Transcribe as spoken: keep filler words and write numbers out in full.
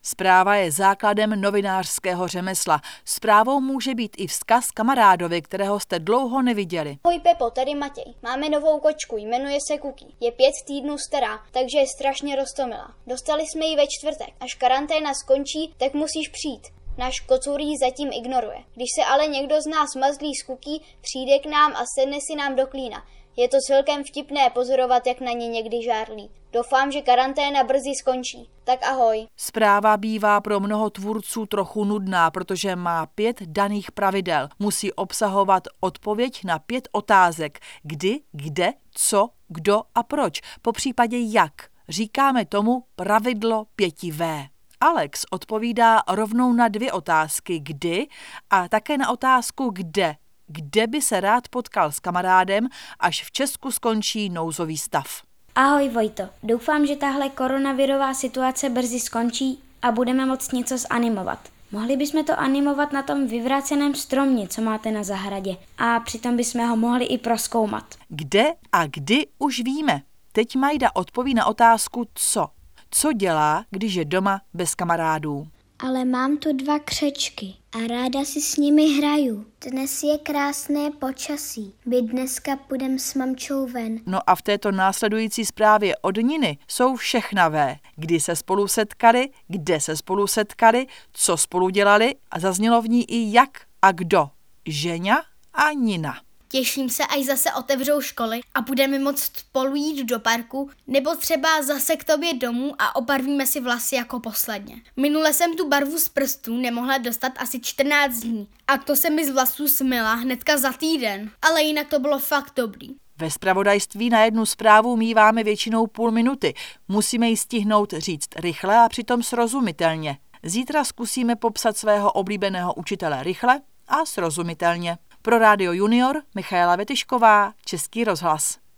Zpráva je základem novinářského řemesla. Zprávou může být i vzkaz kamarádovi, kterého jste dlouho neviděli. Ahoj Pepo, tady Matěj. Máme novou kočku, jmenuje se Cookie. Je pět týdnů stará, takže je strašně roztomilá. Dostali jsme ji ve čtvrtek. Až karanténa skončí, tak musíš přijít. Náš kocur ji zatím ignoruje. Když se ale někdo z nás mazlí s Cookie, přijde k nám a sedne si nám do klína. Je to celkem vtipné pozorovat, jak na ně někdy žárlí. Doufám, že karanténa brzy skončí. Tak ahoj. Zpráva bývá pro mnoho tvůrců trochu nudná, protože má pět daných pravidel. Musí obsahovat odpověď na pět otázek. Kdy, kde, co, kdo a proč. Popřípadě jak. Říkáme tomu pravidlo pěti vé. Alex odpovídá rovnou na dvě otázky. Kdy a také na otázku kde. Kde by se rád potkal s kamarádem, až v Česku skončí nouzový stav. Ahoj Vojto, doufám, že tahle koronavirová situace brzy skončí a budeme moct něco zanimovat. Mohli bychom to animovat na tom vyvráceném stromě, co máte na zahradě, a přitom bychom ho mohli i prozkoumat. Kde a kdy už víme. Teď Majda odpoví na otázku co. Co dělá, když je doma bez kamarádů? Ale mám tu dva křečky a ráda si s nimi hraju. Dnes je krásné počasí. My dneska půjdem s mamčou ven. No a v této následující zprávě od Niny jsou všechna vé. Kdy se spolu setkali, kde se spolu setkali, co spolu dělali a zaznělo v ní i jak a kdo. Ženя a Nina. Těším se, až zase otevřou školy a budeme moct spolu jít do parku nebo třeba zase k tobě domů a obarvíme si vlasy jako posledně. Minule jsem tu barvu z prstů nemohla dostat asi čtrnáct dní a to se mi z vlasů smyla hnedka za týden, ale jinak to bylo fakt dobrý. Ve zpravodajství na jednu zprávu míváme většinou půl minuty. Musíme ji stihnout říct rychle a přitom srozumitelně. Zítra zkusíme popsat svého oblíbeného učitele rychle a srozumitelně. Pro Rádio Junior Michaela Vetyšková, Český rozhlas.